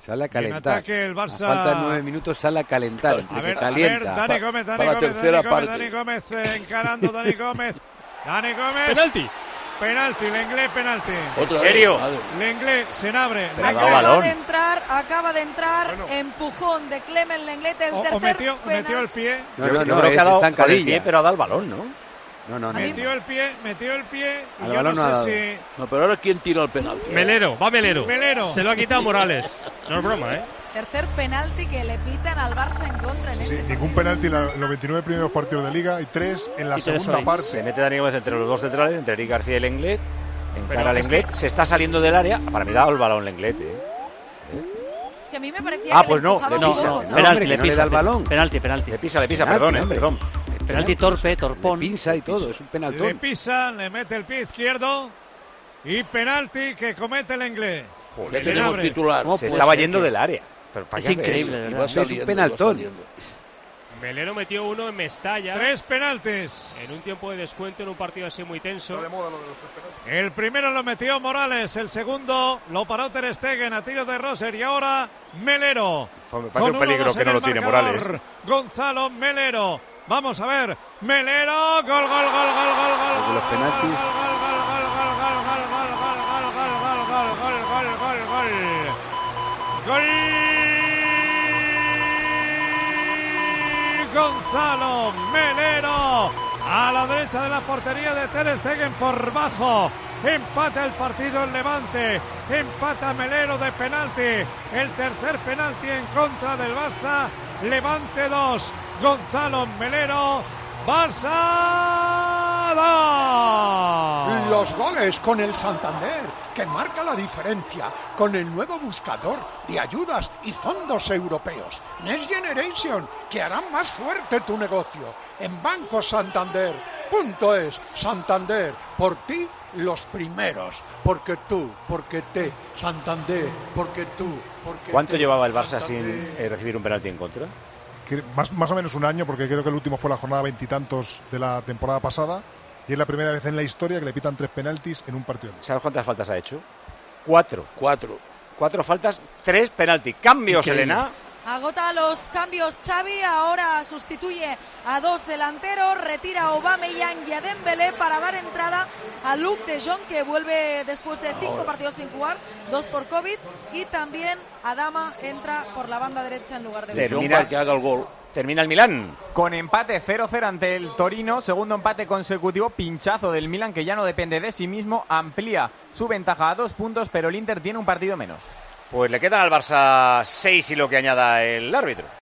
Sale a calentar. En ataque el Barça. Faltan 9 minutos, sale a calentar. A ver, calienta. Dani Gómez, Dani Gómez encarando, Dani Gómez. Penalti, Lenglet, penalti. ¿En serio? Lenglet, se abre. Acaba de entrar, bueno. Empujón de Clement Lenglet, el tercer metió el pie. No, creo que ha dado con el pie, pero ha dado el balón, ¿no? No. Metió el pie. Y yo no sé si... No, pero ahora ¿quién tiró el penalti? Melero. Se lo ha quitado Morales. No es broma, ¿eh? Tercer penalti que le pitan al Barça en contra en este ningún penalti en los 29 primeros partidos de Liga y 3 en la segunda parte. Se mete Dani Gómez entre los dos centrales, entre Eric García y Lenglet. Encara Lenglet, se está saliendo del área. Para mí da el balón Lenglet, Es que a mí me parecía que pues no, le pisa. Penalti, le pisa el balón. Penalti. Le pisa, perdón. Penalti torpón. Le pisa y todo, es un penaltón. Le pisa, le mete el pie izquierdo y penalti que comete Lenglet. Le tenemos titular. Se estaba yendo del área. Es increíble, es un penaltón. Melero metió uno en Mestalla. 3 penaltis. En un tiempo de descuento en un partido así muy tenso. El primero lo metió Morales, el segundo lo paró Ter Stegen a tiro de Roser y ahora Melero. Me parece un peligro que no lo tiene Morales. Gonzalo Melero. Vamos a ver. Melero. Gol. Los penaltis. Gol. Gonzalo Melero a la derecha de la portería de Ter Stegen por bajo. Empata el partido el Levante. Empata Melero de penalti. El tercer penalti en contra del Barça. Levante 2. Gonzalo Melero. Barça 2. Los goles con el Santander, que marca la diferencia con el nuevo buscador de ayudas y fondos europeos. Next Generation, que harán más fuerte tu negocio. En Banco Santander.es. Santander, por ti los primeros. Porque tú, porque te. Santander, porque tú, porque ¿Cuánto te, llevaba el Barça Santander. sin recibir un penalti en contra? Más o menos un año, porque creo que el último fue la jornada 20 y tantos de la temporada pasada. Y es la primera vez en la historia que le pitan 3 penaltis en un partido. ¿Sabes cuántas faltas ha hecho? 4. 4 faltas, 3 penaltis. Cambios, Increíble. Elena. Agota los cambios Xavi, ahora sustituye a 2 delanteros, retira a Aubameyang y a Dembélé para dar entrada a Luuk de Jong, que vuelve después de 5 partidos sin jugar, 2 por COVID, y también Adama entra por la banda derecha en lugar de Termina que haga el gol. Termina el Milán. Con empate 0-0 ante el Torino, segundo empate consecutivo, pinchazo del Milan que ya no depende de sí mismo, amplía su ventaja a 2 puntos, pero el Inter tiene un partido menos. Pues le quedan al Barça 6 y lo que añada el árbitro.